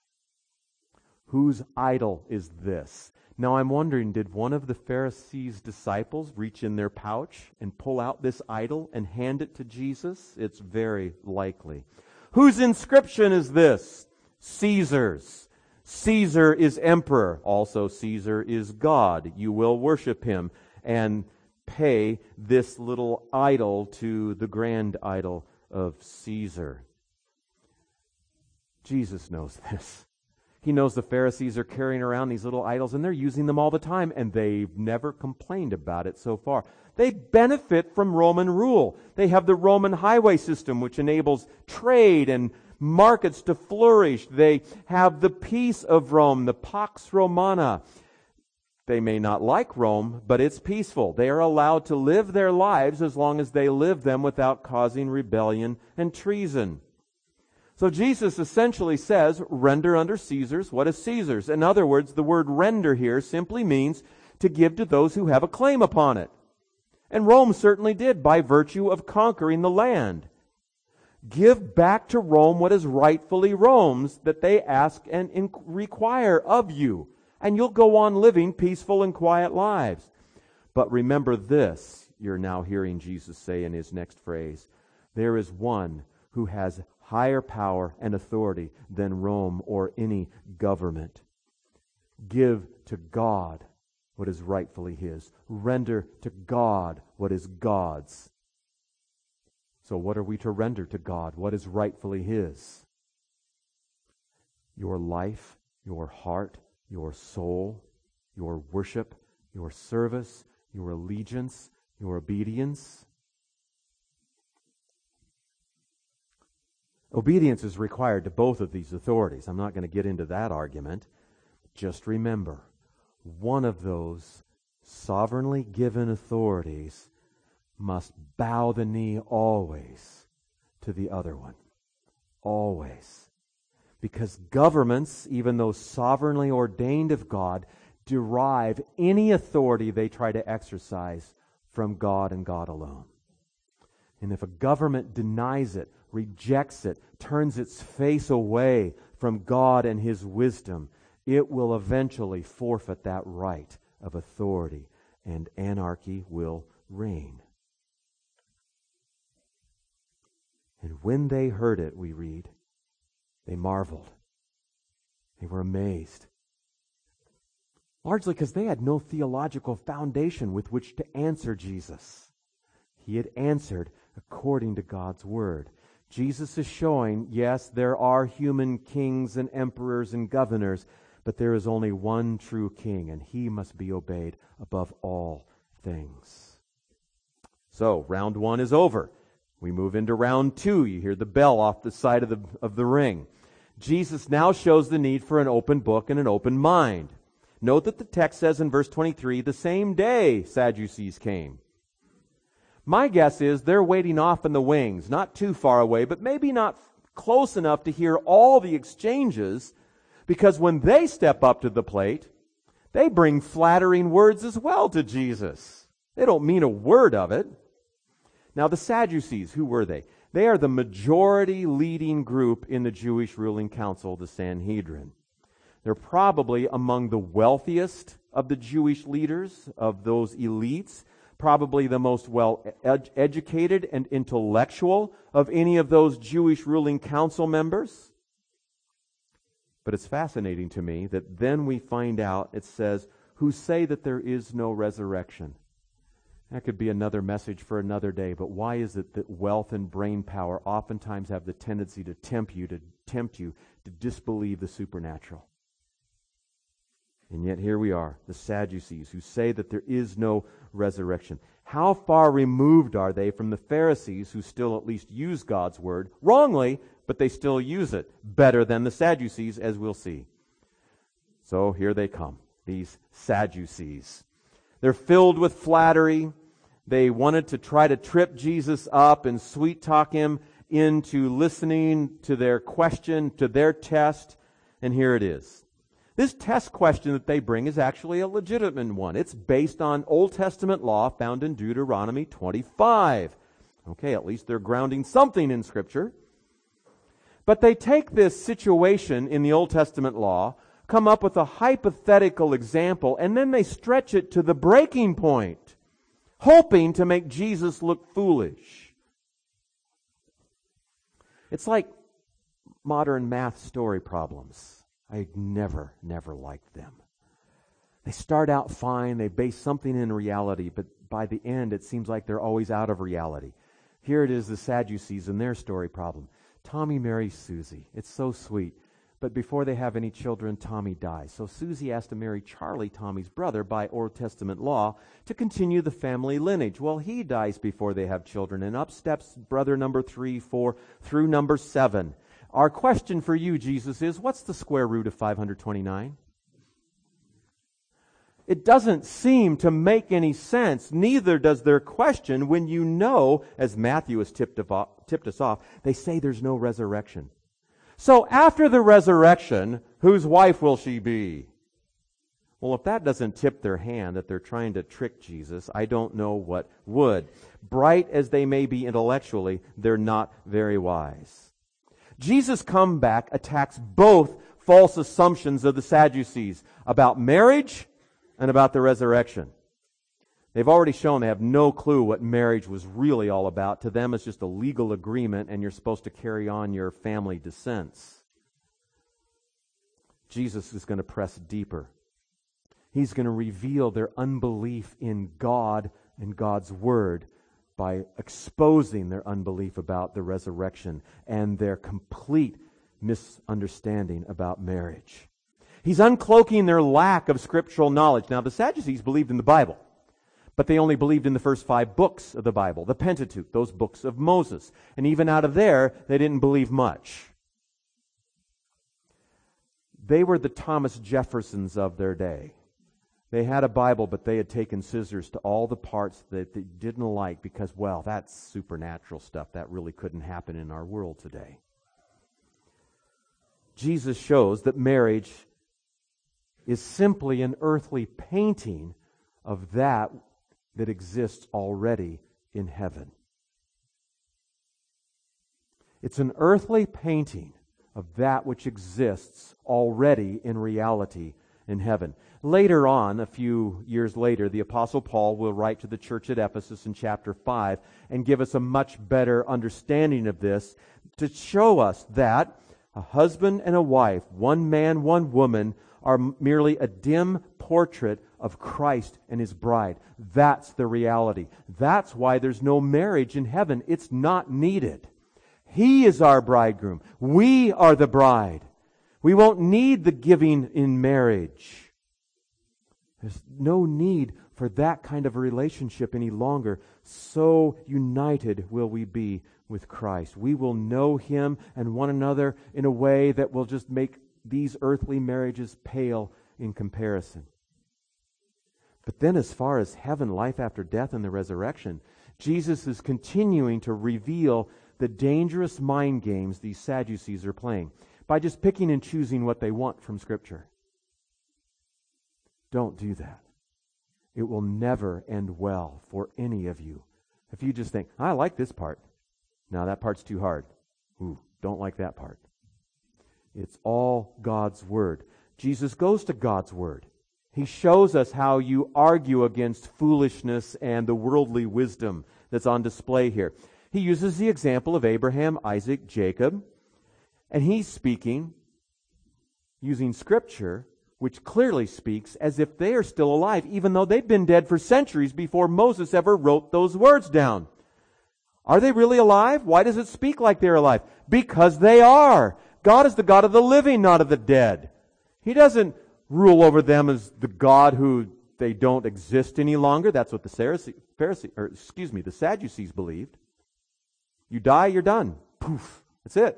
Whose idol is this? Now I'm wondering, did one of the Pharisees' disciples reach in their pouch and pull out this idol and hand it to Jesus? It's very likely. Whose inscription is this? Caesar's. Caesar is emperor. Also Caesar is God. You will worship him and pay this little idol to the grand idol of Caesar. Jesus knows this. He knows the Pharisees are carrying around these little idols and they're using them all the time, and they've never complained about it so far. They benefit from Roman rule. They have the Roman highway system, which enables trade and markets to flourish. They have the peace of Rome, the Pax Romana. They may not like Rome, but it's peaceful. They are allowed to live their lives as long as they live them without causing rebellion and treason. So Jesus essentially says, render unto Caesar's what is Caesar's. In other words, the word render here simply means to give to those who have a claim upon it. And Rome certainly did by virtue of conquering the land. Give back to Rome what is rightfully Rome's, that they ask and require of you. And you'll go on living peaceful and quiet lives. But remember this, you're now hearing Jesus say in his next phrase. There is one who has higher power and authority than Rome or any government. Give to God what is rightfully his. Render to God what is God's. So what are we to render to God? What is rightfully his? Your life, your heart, your soul, your worship, your service, your allegiance, your obedience. Obedience is required to both of these authorities. I'm not going to get into that argument. Just remember, one of those sovereignly given authorities must bow the knee always to the other one. Always. Because governments, even though sovereignly ordained of God, derive any authority they try to exercise from God and God alone. And if a government denies it, rejects it, turns its face away from God and His wisdom, it will eventually forfeit that right of authority, and anarchy will reign. And when they heard it, we read, they marveled. They were amazed. Largely because they had no theological foundation with which to answer Jesus. He had answered according to God's word. Jesus is showing, yes, there are human kings and emperors and governors, but there is only one true king, and he must be obeyed above all things. So, round one is over. We move into round two. You hear the bell off the side of the ring. Jesus now shows the need for an open book and an open mind. Note that the text says in verse 23, the same day Sadducees came. My guess is they're waiting off in the wings, not too far away, but maybe not close enough to hear all the exchanges, because when they step up to the plate, they bring flattering words as well to Jesus. They don't mean a word of it. Now the Sadducees, who were they? They are the majority leading group in the Jewish ruling council, the Sanhedrin. They're probably among the wealthiest of the Jewish leaders, of those elites, probably the most well-educated and intellectual of any of those Jewish ruling council members. But it's fascinating to me that then we find out, it says, who say that there is no resurrection. That could be another message for another day, but why is it that wealth and brain power oftentimes have the tendency to tempt you to disbelieve the supernatural? And yet here we are, the Sadducees, who say that there is no resurrection. How far removed are they from the Pharisees, who still at least use God's word, wrongly, but they still use it better than the Sadducees, as we'll see. So here they come, these Sadducees. They're filled with flattery. They wanted to try to trip Jesus up and sweet-talk him into listening to their question, to their test. And here it is. This test question that they bring is actually a legitimate one. It's based on Old Testament law found in Deuteronomy 25. Okay, at least they're grounding something in Scripture. But they take this situation in the Old Testament law, come up with a hypothetical example, and then they stretch it to the breaking point, hoping to make Jesus look foolish. It's like modern math story problems. I never liked them. They start out fine, they base something in reality, but by the end it seems like they're always out of reality. Here it is, the Sadducees and their story problem. Tommy marries Susie. It's so sweet. But before they have any children, Tommy dies. So Susie has to marry Charlie, Tommy's brother, by Old Testament law to continue the family lineage. Well, he dies before they have children, and up steps brother number 3, 4, through number 7. Our question for you, Jesus, is what's the square root of 529? It doesn't seem to make any sense. Neither does their question when you know, as Matthew has tipped us off, they say there's no resurrection. So after the resurrection, whose wife will she be? Well, if that doesn't tip their hand that they're trying to trick Jesus, I don't know what would. Bright as they may be intellectually, they're not very wise. Jesus' comeback attacks both false assumptions of the Sadducees about marriage and about the resurrection. They've already shown they have no clue what marriage was really all about. To them, it's just a legal agreement, and you're supposed to carry on your family descents. Jesus is going to press deeper. He's going to reveal their unbelief in God and God's Word by exposing their unbelief about the resurrection and their complete misunderstanding about marriage. He's uncloaking their lack of scriptural knowledge. Now, the Sadducees believed in the Bible, but they only believed in the first 5 books of the Bible, the Pentateuch, those books of Moses. And even out of there, they didn't believe much. They were the Thomas Jeffersons of their day. They had a Bible, but they had taken scissors to all the parts that they didn't like because, well, that's supernatural stuff. That really couldn't happen in our world today. Jesus shows that marriage is simply an earthly painting of that exists already in heaven. It's an earthly painting of that which exists already in reality in heaven. Later on, a few years later, the Apostle Paul will write to the church at Ephesus in chapter 5 and give us a much better understanding of this to show us that a husband and a wife, one man, one woman, are merely a dim portrait of Christ and His bride. That's the reality. That's why there's no marriage in heaven. It's not needed. He is our bridegroom. We are the bride. We won't need the giving in marriage. There's no need for that kind of a relationship any longer. So united will we be with Christ. We will know Him and one another in a way that will just make these earthly marriages pale in comparison. But then as far as heaven, life after death, and the resurrection, Jesus is continuing to reveal the dangerous mind games these Sadducees are playing by just picking and choosing what they want from Scripture. Don't do that. It will never end well for any of you. If you just think, I like this part. No, that part's too hard. Ooh, don't like that part. It's all God's Word. Jesus goes to God's Word. He shows us how you argue against foolishness and the worldly wisdom that's on display here. He uses the example of Abraham, Isaac, Jacob, and he's speaking using Scripture, which clearly speaks as if they are still alive, even though they've been dead for centuries before Moses ever wrote those words down. Are they really alive? Why does it speak like they're alive? Because they are. God is the God of the living, not of the dead. He doesn't rule over them as the God who they don't exist any longer. That's what the Sadducees believed. You die, you're done. Poof. That's it.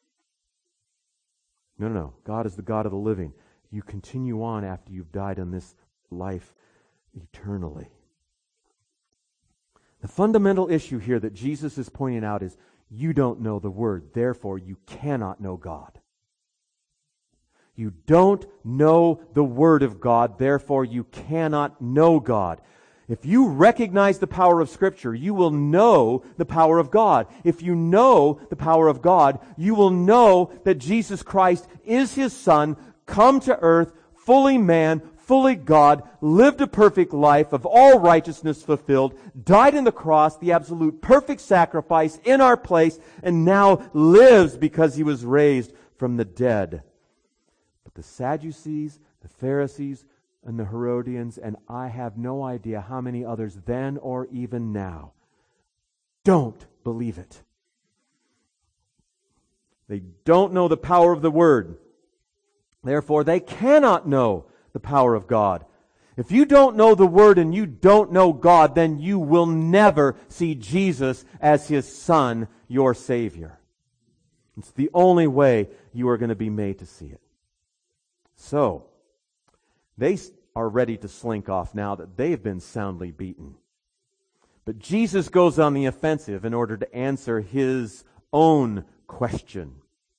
No. God is the God of the living. You continue on after you've died in this life eternally. The fundamental issue here that Jesus is pointing out is you don't know the Word, therefore you cannot know God. You don't know the Word of God, therefore you cannot know God. If you recognize the power of Scripture, you will know the power of God. If you know the power of God, you will know that Jesus Christ is His Son, come to earth, fully man, fully God, lived a perfect life of all righteousness fulfilled, died on the cross, the absolute perfect sacrifice in our place, and now lives because He was raised from the dead. But the Sadducees, the Pharisees, and the Herodians, and I have no idea how many others then or even now, don't believe it. They don't know the power of the Word. Therefore, they cannot know the power of God. If you don't know the Word and you don't know God, then you will never see Jesus as His Son, your Savior. It's the only way you are going to be made to see it. So, they are ready to slink off now that they have been soundly beaten. But Jesus goes on the offensive in order to answer His own question.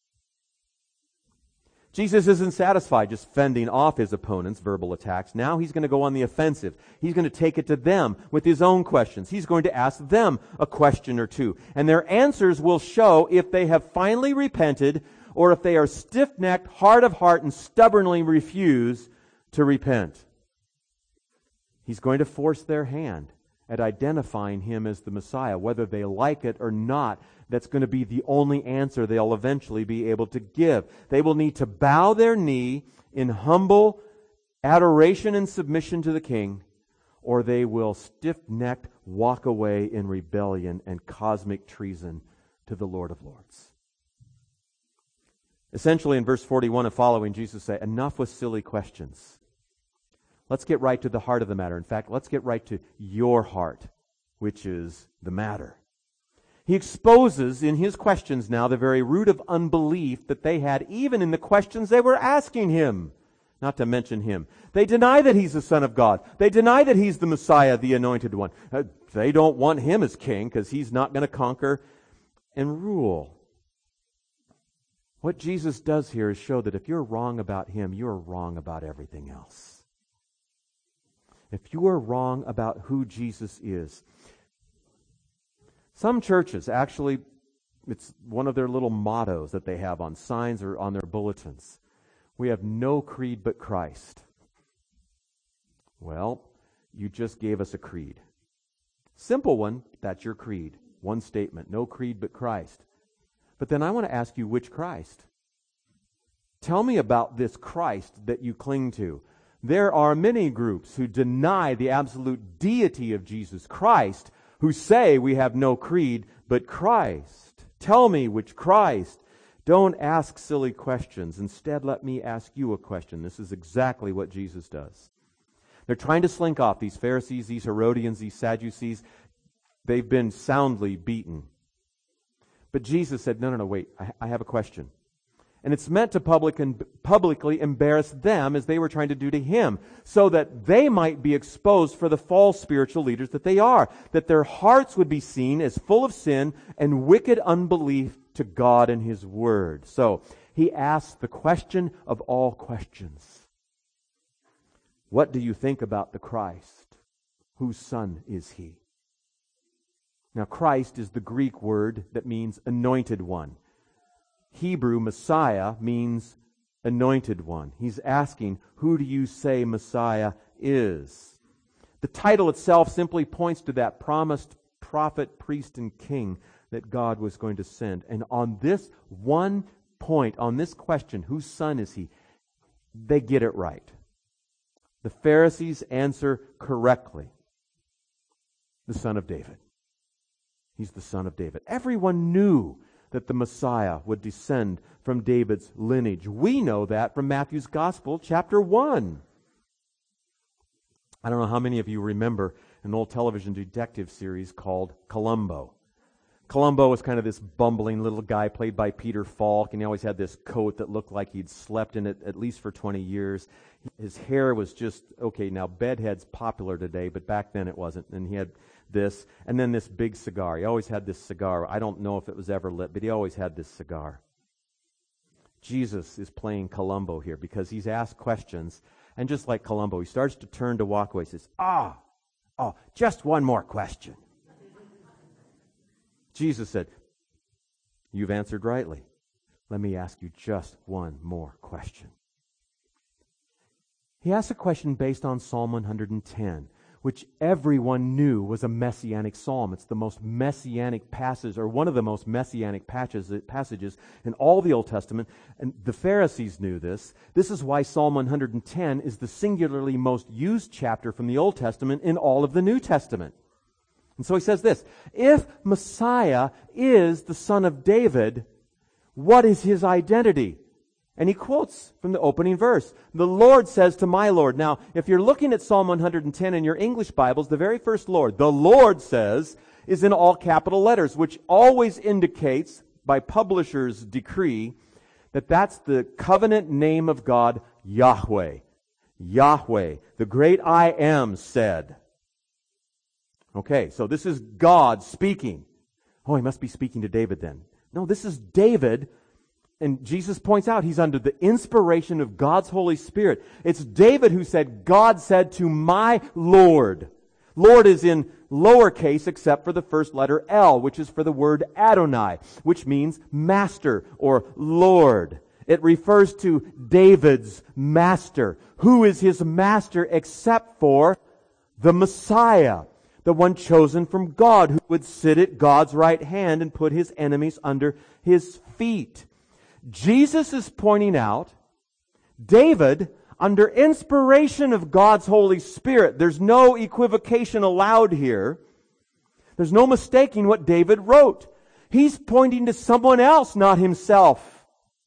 Jesus isn't satisfied just fending off His opponents' verbal attacks. Now He's going to go on the offensive. He's going to take it to them with His own questions. He's going to ask them a question or two. And their answers will show if they have finally repented or if they are stiff-necked, hard of heart, and stubbornly refuse to repent. He's going to force their hand at identifying Him as the Messiah. Whether they like it or not, that's going to be the only answer they'll eventually be able to give. They will need to bow their knee in humble adoration and submission to the King, or they will stiff-necked walk away in rebellion and cosmic treason to the Lord of Lords. Essentially, in verse 41 and following, Jesus said, enough with silly questions. Let's get right to the heart of the matter. In fact, let's get right to your heart, which is the matter. He exposes in His questions now the very root of unbelief that they had even in the questions they were asking Him, not to mention Him. They deny that He's the Son of God. They deny that He's the Messiah, the Anointed One. They don't want Him as King because He's not going to conquer and rule. What Jesus does here is show that if you're wrong about Him, you're wrong about everything else. If you are wrong about who Jesus is. Some churches, actually, it's one of their little mottos that they have on signs or on their bulletins. We have no creed but Christ. Well, you just gave us a creed. Simple one, that's your creed. One statement, no creed but Christ. But then I want to ask you, which Christ? Tell me about this Christ that you cling to. There are many groups who deny the absolute deity of Jesus Christ, who say we have no creed but Christ. Tell me which Christ. Don't ask silly questions. Instead, let me ask you a question. This is exactly what Jesus does. They're trying to slink off, these Pharisees, these Herodians, these Sadducees. They've been soundly beaten. But Jesus said, no, wait, I have a question. And it's meant to publicly embarrass them as they were trying to do to Him, so that they might be exposed for the false spiritual leaders that they are, that their hearts would be seen as full of sin and wicked unbelief to God and His Word. So He asks the question of all questions. What do you think about the Christ? Whose son is He? Now, Christ is the Greek word that means anointed one. Hebrew Messiah means anointed one. He's asking, who do you say Messiah is? The title itself simply points to that promised prophet, priest, and king that God was going to send. And on this one point, on this question, whose son is He? They get it right. The Pharisees answer correctly. The Son of David. He's the Son of David. Everyone knew that the Messiah would descend from David's lineage. We know that from Matthew's Gospel, chapter 1. I don't know how many of you remember an old television detective series called Columbo. Columbo was kind of this bumbling little guy played by Peter Falk, and he always had this coat that looked like he'd slept in it at least for 20 years. His hair was just, okay, now bedhead's popular today, but back then it wasn't. And he had this, and then this big cigar. He always had this cigar. I don't know if it was ever lit, but he always had this cigar. Jesus is playing Columbo here because he's asked questions, and just like Columbo, he starts to turn to walk away. He says, just one more question. Jesus said, you've answered rightly. Let me ask you just one more question. He asked a question based on Psalm 110, which everyone knew was a messianic psalm. It's the most messianic passage, or one of the most messianic passages in all the Old Testament, and the Pharisees knew this. This is why Psalm 110 is the singularly most used chapter from the Old Testament in all of the New Testament. And so he says this, if Messiah is the Son of David, what is His identity? And he quotes from the opening verse. The Lord says to my Lord. Now, if you're looking at Psalm 110 in your English Bibles, the very first Lord, the Lord says, is in all capital letters, which always indicates, by publisher's decree, that that's the covenant name of God, Yahweh. Yahweh, the great I Am, said. Okay, so this is God speaking. Oh, He must be speaking to David then. No, this is David. And Jesus points out he's under the inspiration of God's Holy Spirit. It's David who said, God said to my Lord. Lord is in lowercase except for the first letter L, which is for the word Adonai, which means master or Lord. It refers to David's master. Who is his master except for the Messiah, the one chosen from God, who would sit at God's right hand and put his enemies under his feet. Jesus is pointing out David, under inspiration of God's Holy Spirit, there's no equivocation allowed here. There's no mistaking what David wrote. He's pointing to someone else, not himself.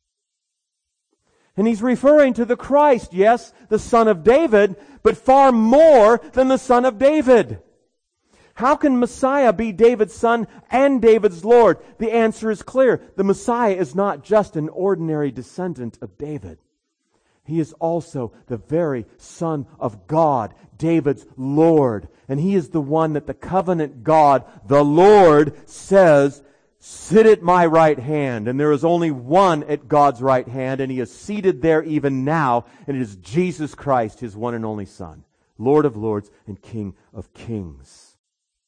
And he's referring to the Christ, yes, the Son of David, but far more than the Son of David. How can Messiah be David's son and David's Lord? The answer is clear. The Messiah is not just an ordinary descendant of David. He is also the very Son of God, David's Lord. And He is the one that the covenant God, the Lord, says, sit at my right hand. And there is only one at God's right hand, and He is seated there even now, and it is Jesus Christ, His one and only Son, Lord of lords and King of kings.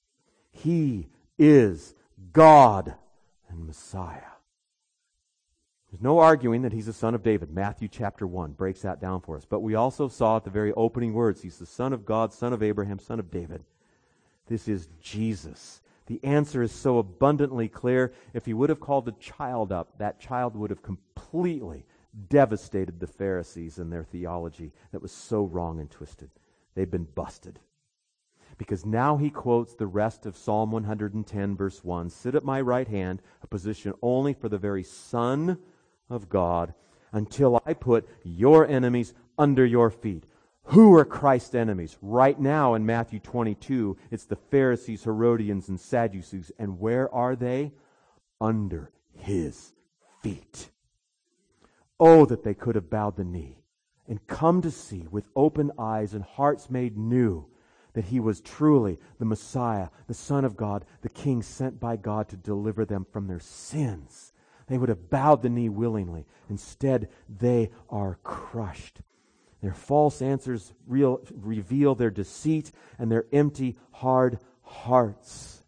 He is God and Messiah. There's no arguing that He's the Son of David. Matthew chapter 1 breaks that down for us. But we also saw at the very opening words, He's the Son of God, Son of Abraham, Son of David. This is Jesus. The answer is so abundantly clear. If He would have called the child up, that child would have completely devastated the Pharisees and their theology that was so wrong and twisted. They've been busted. Because now He quotes the rest of Psalm 110 verse 1. Sit at my right hand, a position only for the very Son of God, until I put your enemies under your feet. Who are Christ's enemies? Right now in Matthew 22, it's the Pharisees, Herodians, and Sadducees. And where are they? Under His feet. Oh, that they could have bowed the knee and come to see with open eyes and hearts made new that He was truly the Messiah, the Son of God, the King sent by God to deliver them from their sins. They would have bowed the knee willingly. Instead, they are crushed. Their false answers reveal their deceit and their empty, hard hearts.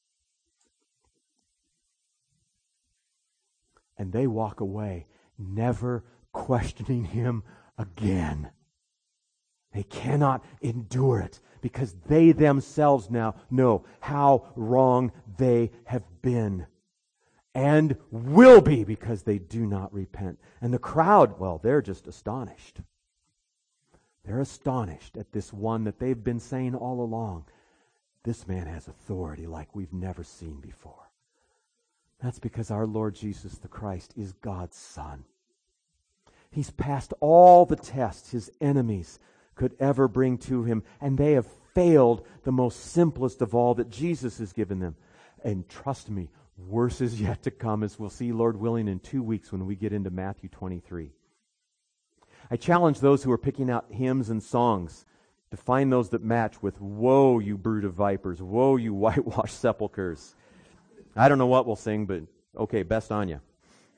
And they walk away, never questioning Him again. They cannot endure it because they themselves now know how wrong they have been. And will be because they do not repent. And the crowd, well, they're just astonished. They're astonished at this one that they've been saying all along. This man has authority like we've never seen before. That's because our Lord Jesus the Christ is God's Son. He's passed all the tests His enemies could ever bring to Him, and they have failed the most simplest of all that Jesus has given them. And trust me, worse is yet to come, as we'll see, Lord willing, in 2 weeks when we get into Matthew 23. I challenge those who are picking out hymns and songs to find those that match with, woe, you brood of vipers, woe, you whitewashed sepulchres. I don't know what we'll sing, but okay, best on you.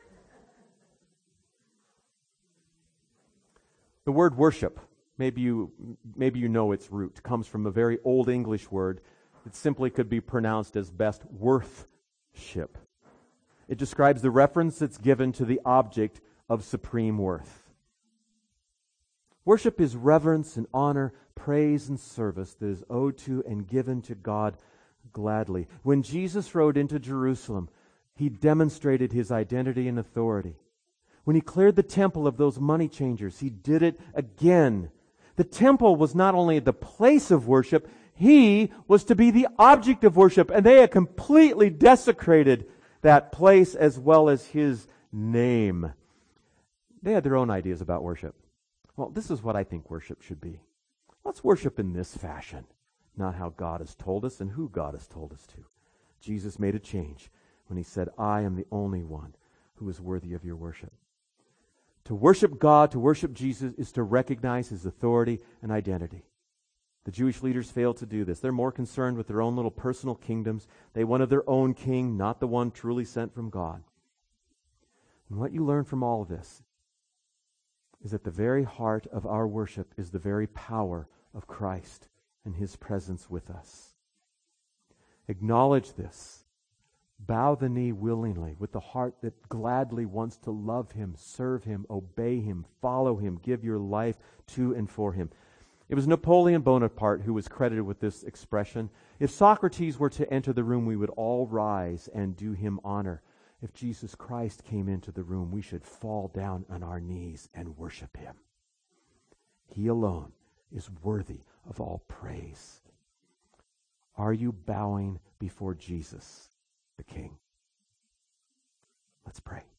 The word worship, maybe you know its root, comes from a very old English word that simply could be pronounced as best worthship. It describes the reference that's given to the object of supreme worth. Worship is reverence and honor, praise and service that is owed to and given to God gladly. When Jesus rode into Jerusalem, He demonstrated His identity and authority. When He cleared the temple of those money changers, He did it again. The temple was not only the place of worship, He was to be the object of worship, and they had completely desecrated that place as well as His name. They had their own ideas about worship. Well, this is what I think worship should be. Let's worship in this fashion, not how God has told us and who God has told us to. Jesus made a change when He said, I am the only one who is worthy of your worship. To worship God, to worship Jesus, is to recognize His authority and identity. The Jewish leaders failed to do this. They're more concerned with their own little personal kingdoms. They wanted their own king, not the one truly sent from God. And what you learn from all of this is that the very heart of our worship is the very power of Christ and His presence with us. Acknowledge this. Bow the knee willingly with the heart that gladly wants to love Him, serve Him, obey Him, follow Him, give your life to and for Him. It was Napoleon Bonaparte who was credited with this expression. If Socrates were to enter the room, we would all rise and do him honor. If Jesus Christ came into the room, we should fall down on our knees and worship him. He alone is worthy of all praise. Are you bowing before Jesus, the King? Let's pray.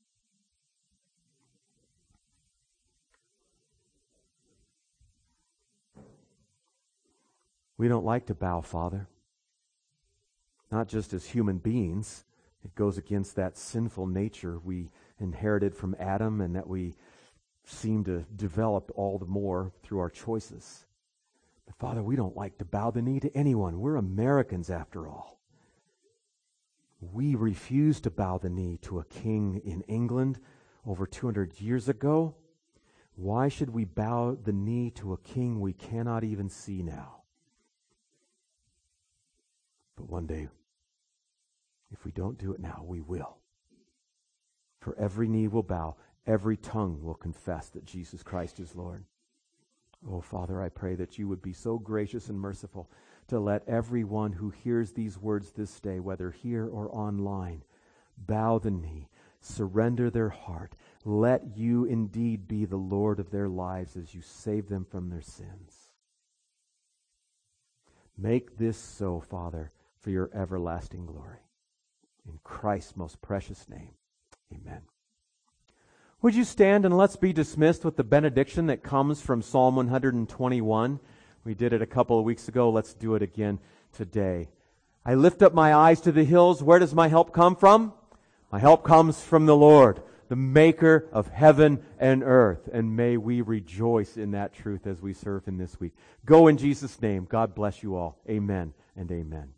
We don't like to bow, Father. Not just as human beings. It goes against that sinful nature we inherited from Adam and that we seem to develop all the more through our choices. But Father, we don't like to bow the knee to anyone. We're Americans after all. We refuse to bow the knee to a king in England over 200 years ago. Why should we bow the knee to a king we cannot even see now? But one day, if we don't do it now, we will. For every knee will bow, every tongue will confess that Jesus Christ is Lord. Oh, Father, I pray that you would be so gracious and merciful to let everyone who hears these words this day, whether here or online, bow the knee, surrender their heart. Let you indeed be the Lord of their lives as you save them from their sins. Make this so, Father, for your everlasting glory. In Christ's most precious name, amen. Would you stand and let's be dismissed with the benediction that comes from Psalm 121. We did it a couple of weeks ago. Let's do it again today. I lift up my eyes to the hills. Where does my help come from? My help comes from the Lord, the maker of heaven and earth. And may we rejoice in that truth as we serve Him this week. Go in Jesus' name. God bless you all. Amen and amen.